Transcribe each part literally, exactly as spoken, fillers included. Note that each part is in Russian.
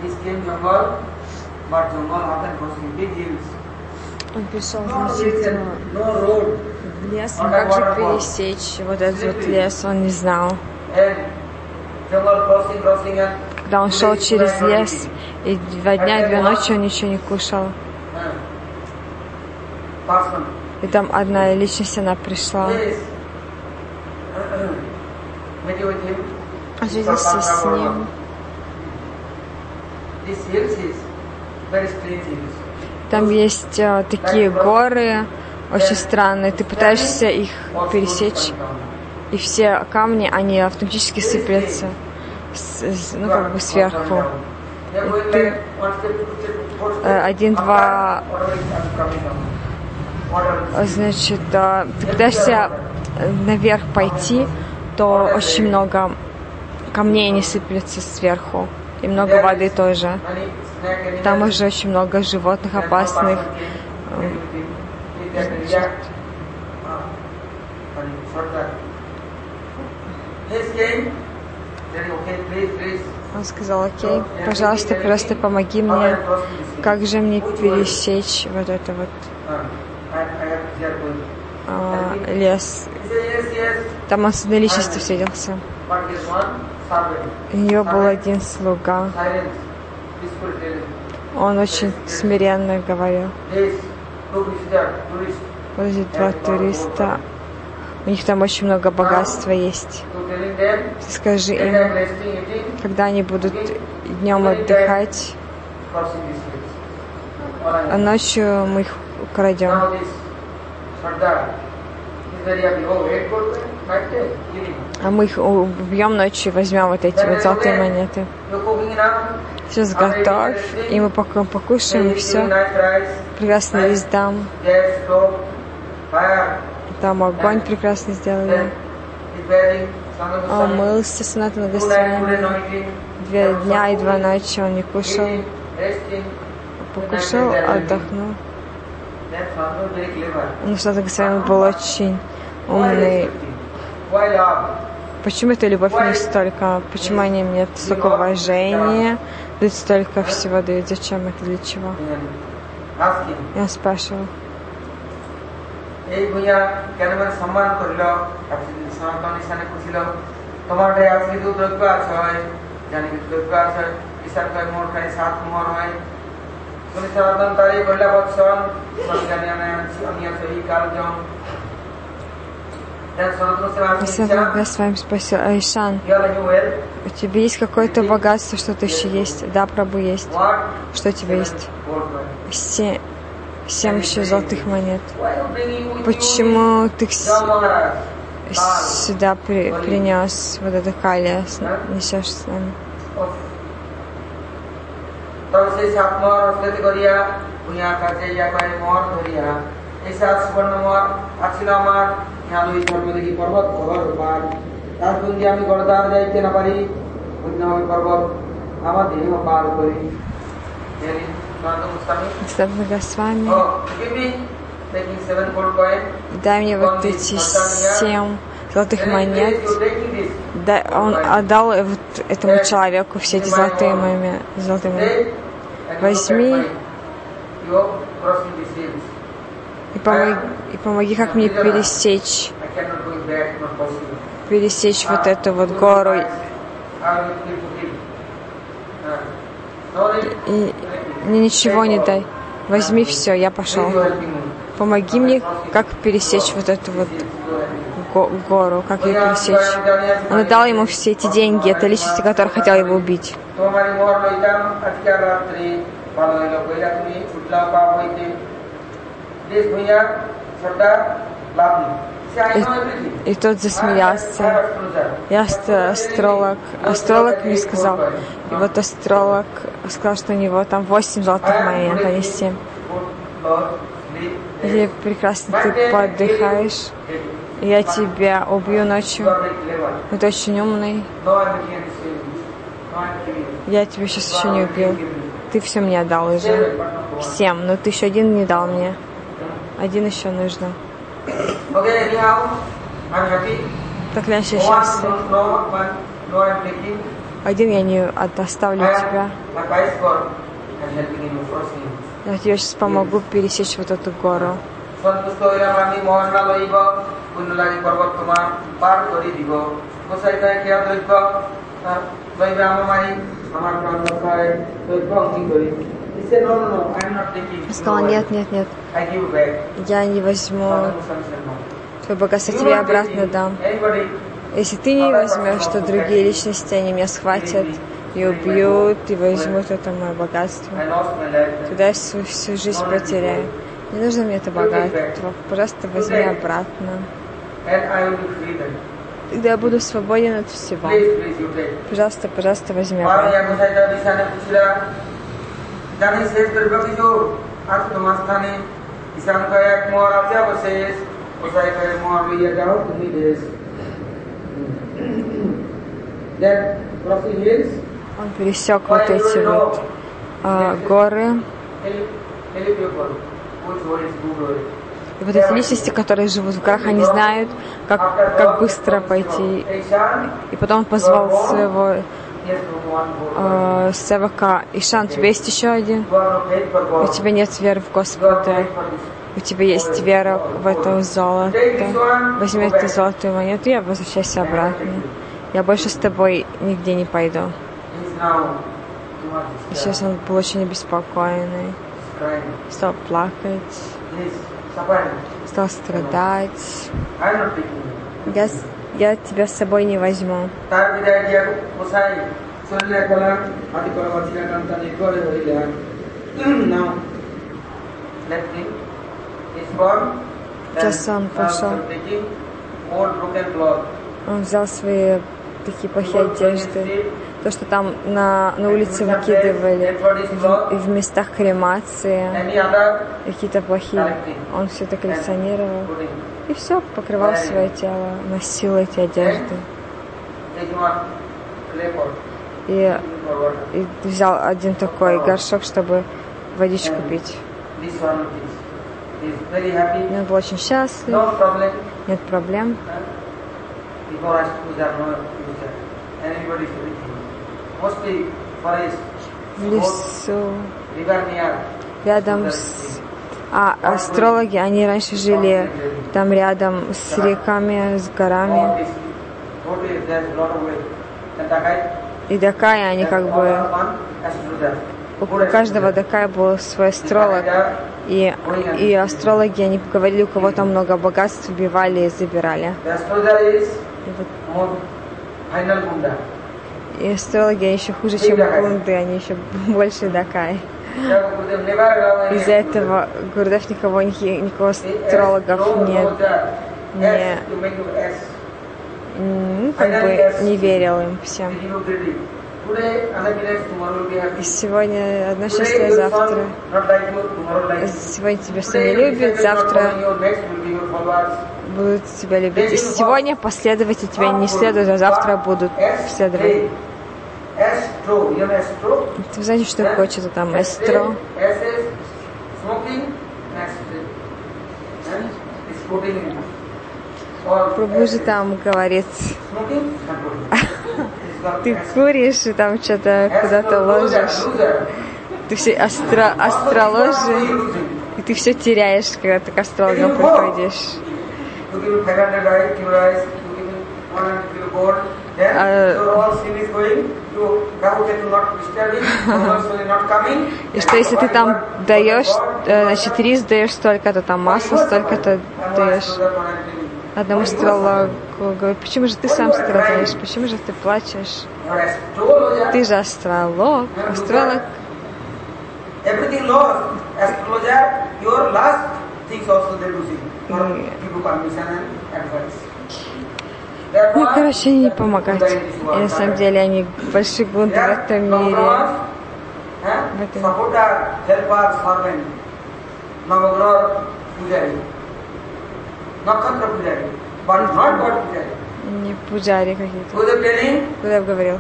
Он пришел, значит, в лес, но как же пересечь вот этот вот лес, он не знал. Когда он шел через лес, и два дня и две ночи он ничего не кушал. И там одна личность, она пришла. Встретился с ним. Там есть uh, такие горы, очень странные. Ты пытаешься их пересечь, и все камни, они автоматически сыплются, с, с, ну как бы сверху. И ты uh, один-два, значит, uh, ты пытаешься наверх пойти, то очень много камней не сыплются сверху, и много воды тоже. Там уже очень много животных опасных. Значит, он сказал: окей, пожалуйста, просто помоги мне. Как же мне пересечь вот это вот а, лес? Там он с одной личностью встретился. У нее был один слуга. Он очень смиренно говорил. Вот эти два туриста. У них там очень много богатства есть. Скажи им, когда они будут днем отдыхать, а ночью мы их украдем. А мы их убьем ночью и возьмем вот эти вот золотые монеты. Сейчас готов, и мы пока покушаем, и все. Прекрасный рис дам. Там огонь прекрасно сделали. Он мылся с Санатана Госвами. Две дня и два ночи он не кушал. Покушал, отдохнул. Но Санатана Госвами был очень умный. Почему эта любовь не столько? Почему они мне столько уважения, дают столько всего, дают? Зачем это, для чего? Я спрашивал. Я с вами спросил: Айшан, у тебя есть какое-то богатство, что-то еще есть? Да, Прабху, есть. Что у тебя есть? Семь, семь еще золотых монет. Почему ты сюда при, принес вот это калия, несешь с нами? Санатана Госвами, дай мне вот эти семь золотых монет. Да, он отдал вот этому человеку все эти золотые монеты. Золотые монеты. Возьми и помоги, и помоги, как мне пересечь, пересечь вот эту вот гору. И мне ничего не дай. Возьми все, я пошел. Помоги мне, как пересечь вот эту вот го- гору, как ее пересечь. Он отдал ему все эти деньги, это личности, которая хотела его убить. И, и тот засмеялся. Я астролог. Астролог мне сказал. И вот астролог сказал, что у него там восемь золотых монет, а не семь. И прекрасно ты поотдыхаешь. Я тебя убью ночью. Ты очень умный. Я тебя сейчас еще не убил. Ты все мне отдал уже. Всем. Но ты еще один не дал мне. Один еще нужно. Так я счастлив. один я не оставлю тебя. Я тебе сейчас помогу пересечь вот эту гору. Я сказала, нет, нет, нет, я не возьму твое богатство, тебе обратно дам. Если ты не возьмешь, то другие личности, они меня схватят и убьют, и возьмут это мое богатство. Тогда я всю, всю жизнь потеряю. Не нужно мне это богатство, пожалуйста, возьми обратно. Тогда я буду свободен от всего. Пожалуйста, пожалуйста, возьми обратно. Он пересек вот эти вот а, горы. И вот эти личности, которые живут в горах, они знают, как, как быстро пойти. И потом он позвал своего э, севака: Ишан, у тебя есть еще один? У тебя нет веры в Господа. У тебя есть вера в это золото. Возьми эту золотую монету и возвращайся обратно. Я больше с тобой нигде не пойду. И сейчас он был очень обеспокоенный. Стал плакать. Стал страдать. Я, я тебя с собой не возьму. Сейчас он пошел. Он взял свои такие плохие одежды. То, что там на, на улице выкидывали в, в местах кремации, какие-то плохие. Он все это коллекционировал. И все, покрывал свое тело, носил эти одежды. И, и взял один такой горшок, чтобы водичку пить. И он был очень счастлив, нет проблем. В лесу, рядом с... А, астрологи, они раньше жили там рядом с реками, с горами. И дакай, они как бы... У каждого дакая был свой астролог. И, и астрологи, они говорили, у кого там много богатств, убивали и забирали. И, вот, и астрологи еще хуже, чем гунды, они еще больше дакай. Из-за этого Гурудев никого, никого астрологов не, не, ну, как бы не верил им всем. И сегодня одно счастье, завтра сегодня тебя все не любят, завтра будут тебя любить. И сегодня последователи тебя не следуют, а завтра будут следовать. Вы знаете, что такое что-то там эстро? Прабхуджи там говорит: ты куришь и там что-то куда-то ложишь. Ты все астро, астроложи, и ты все теряешь, когда ты к астрологам приходишь. А, и что если ты там даешь, значит, рис даешь столько-то, там масло столько-то даешь. Одному астрологу говорит: почему же ты сам страдаешь, почему же ты плачешь? Ты же астролог, астролог. Ну, короче, они не помогают. И на самом деле они большие гунды в этом мире. В этом... Не пуджари какие-то. Гурудев говорил: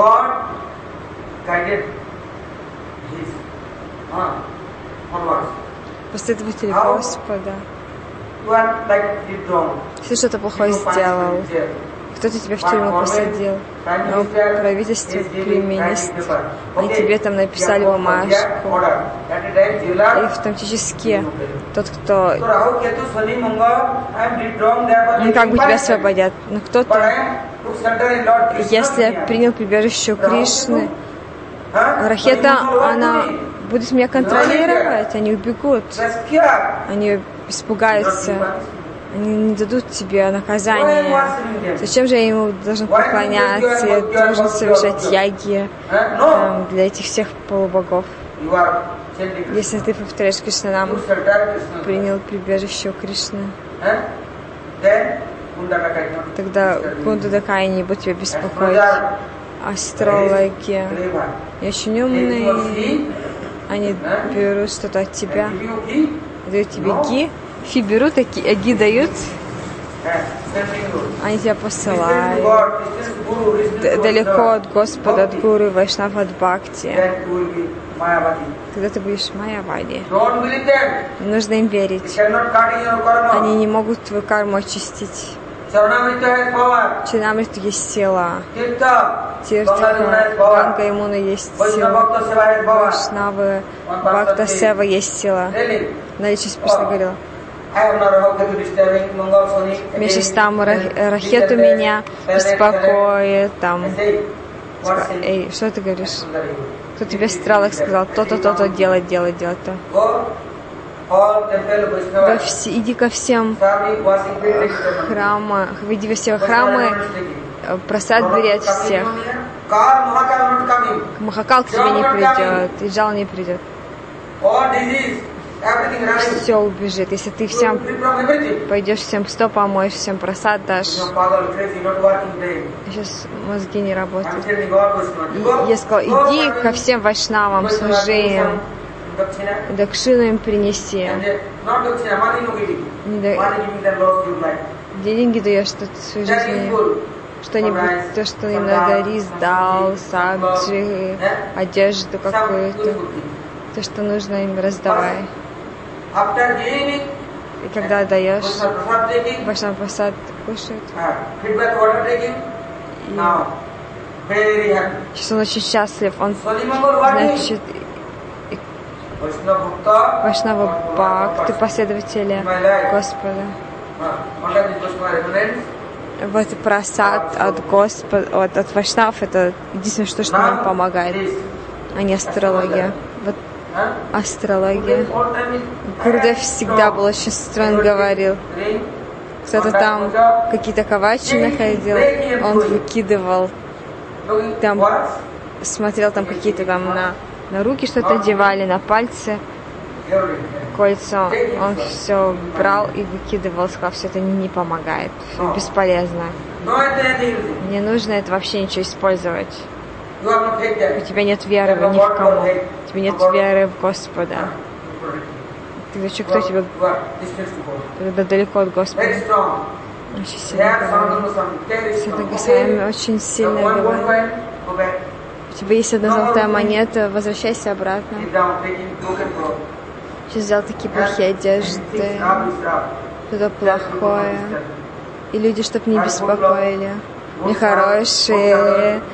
последователи Господа. Если что-то плохое сделал, кто-то тебя в тюрьму посадил, но правительство применит, они тебе там написали бумажку, и автоматически тот, кто, ну, как бы тебя освободят, но кто-то, если принял прибежище у Кришны, Рахета, она будет меня контролировать, они убегут, они испугаются, они не дадут тебе наказания. Зачем же я ему должен поклоняться, я должен совершать яги там, для этих всех полубогов? Если ты повторяешь Кришнанам, принял прибежище у Кришны, тогда Кундадакай не будет тебя беспокоить. Астрологи очень умные, они берут что-то от тебя, дают тебе ги, фи берут, а ги дают, они тебя посылают далеко от Господа, от Гуру, Вайшнава, от Бхакти. Тогда ты будешь Майявади. Не нужно им верить. Они не могут твою карму очистить. Чарнамриту есть сила. Тиртха, Ганга Ямуна есть сила. Вайшнавы, Бхакта Сева есть сила. Наличие спешно говорила. Мешестам Рахету меня беспокоит. Там. Эй, что ты говоришь? Кто тебе стрелок сказал? То-то, то-то делать, делать, делать то. Все, иди ко всем храмам, иди во все храмы, просад бери от всех. Махакал к тебе не придет, и Джал не придет. Все убежит. Если ты всем пойдешь, всем сто помоешь, всем просад дашь. Сейчас мозги не работают. И я сказала, иди ко всем вайшнавам, служи им. Дакшину им принеси. Деньги даешь, что ты в своей жизни что-нибудь, то, что немного рис дал, саджи, одежду какую-то, то, что нужно им раздавай. И когда даешь, Вайшнав Прасад кушает. И сейчас он очень счастлив, он, значит, Вайшнава Бхакти, последователи Господа. Вот прасад от Господа, от, от Вайшнав, это единственное, что, что нам помогает, а не астрология. Вот астрология. Гурудев всегда был очень строго, говорил. Кто-то там какие-то ковачи находил, он выкидывал, там смотрел там какие-то там на, на руки что-то одевали, на пальцы, кольца, он все брал и выкидывал, сказал, все это не помогает, все бесполезно. Не нужно это вообще ничего использовать. У тебя нет веры ни в кому. У тебя нет веры в Господа. Тогда что, кто тебя... Тогда далеко от Господа. Очень сильно говорит. Сата Госвами очень сильно говорит. У тебя есть одна золотая монета, возвращайся обратно. Сейчас взял такие плохие одежды, что-то плохое. И люди, чтоб не беспокоили. Нехорошие.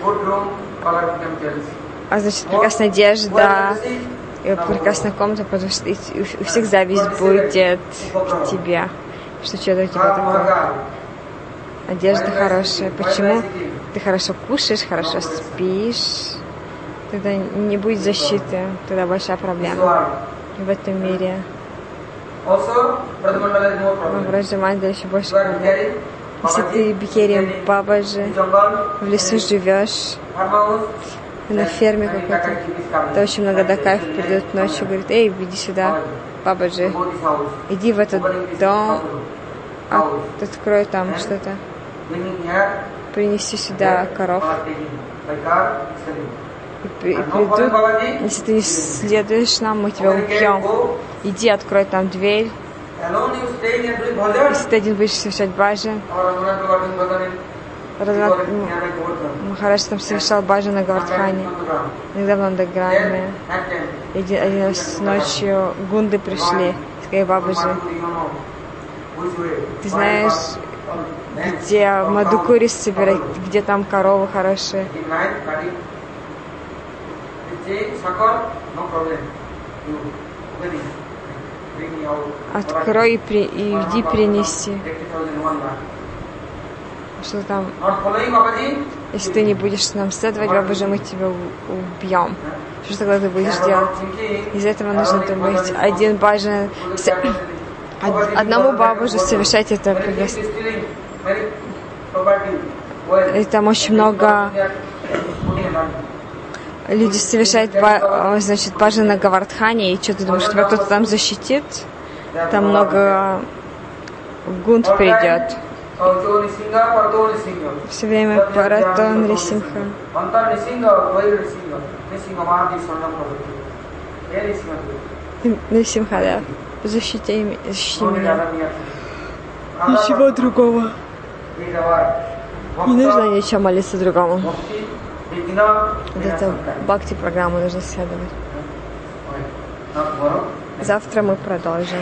А значит, прекрасная одежда, и прекрасная комната, потому что у всех зависть будет к тебе. Что что-то у тебя такое. Одежда хорошая. Почему? Ты хорошо кушаешь, хорошо спишь. Тогда не будет защиты. Тогда большая проблема в этом мире. В Раджаманде еще больше проблем. Если ты Бикери Бабаджи, в лесу живешь, на ферме какой-то, то очень много дакаев придет ночью, говорит, эй, иди сюда, Бабаджи, иди в этот дом, а, открой там что-то, принеси сюда коров. И, и придут, если ты не следуешь нам, мы тебя убьем. Иди, открой там дверь. Если ты один будешь совершать баджан, Махарадж там совершал баджан на Гавардхане, иногда в Нандаграме. Один, один раз ночью гунды пришли, сказали, Бабаджи, ты знаешь, где мадукури собирать, где там коровы хорошие. Открой и, при, и иди принеси. Что там? Если ты не будешь нам следовать, Бабаджи, мы тебя убьем. Что тогда ты будешь делать? Из этого нужно думать. Один баджан, одному Бабаджи совершать это приветствие. И там очень много люди совершают, значит, баджан на Гавардхане, и что ты думаешь, тебя кто-то там защитит? Там много гунт придет. Все время Паратон Рисимха. Рисимха, да. Защити, защити меня. Ничего другого. Не нужно ничего молиться другому. Вот это бхакти программу нужно следовать. Завтра мы продолжим.